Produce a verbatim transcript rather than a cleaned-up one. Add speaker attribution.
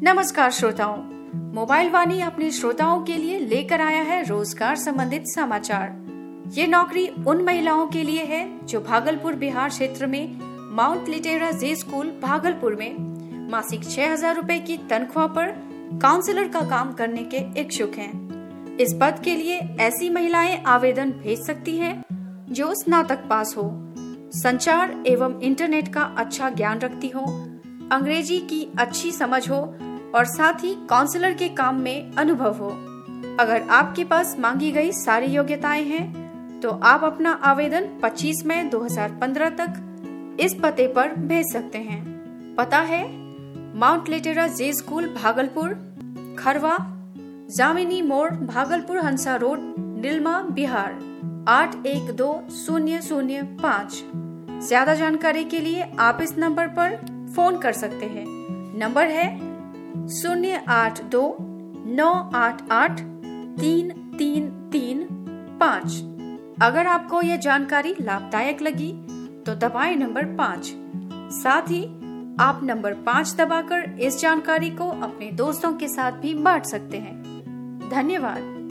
Speaker 1: नमस्कार श्रोताओं, मोबाइल वाणी अपने श्रोताओं के लिए लेकर आया है रोजगार संबंधित समाचार। ये नौकरी उन महिलाओं के लिए है जो भागलपुर बिहार क्षेत्र में Mount Litera Zee School Bhagalpur में मासिक छह हजार रूपए की तनख्वाह पर काउंसलर का काम करने के इच्छुक हैं। इस पद के लिए ऐसी महिलाएं आवेदन भेज सकती हैं जो स्नातक पास हो, संचार एवं इंटरनेट का अच्छा ज्ञान रखती हो, अंग्रेजी की अच्छी समझ हो और साथ ही काउंसलर के काम में अनुभव हो। अगर आपके पास मांगी गई सारी योग्यताएं हैं तो आप अपना आवेदन पच्चीस मई दो हज़ार पंद्रह तक इस पते पर भेज सकते हैं। पता है Mount Litera Zee School Bhagalpur, Kharwa, जामिनी मोड़, भागलपुर हंसा रोड, निलमा, बिहार आठ एक दो शून्य शून्य पाँच। ज्यादा जानकारी के लिए आप इस नंबर पर फोन कर सकते हैं। नंबर है शून्य आठ दो नौ आठ आठ तीन तीन तीन पाँच। अगर आपको यह जानकारी लाभदायक लगी तो दबाएं नंबर पाँच। साथ ही आप नंबर पाँच दबाकर इस जानकारी को अपने दोस्तों के साथ भी बांट सकते हैं। धन्यवाद।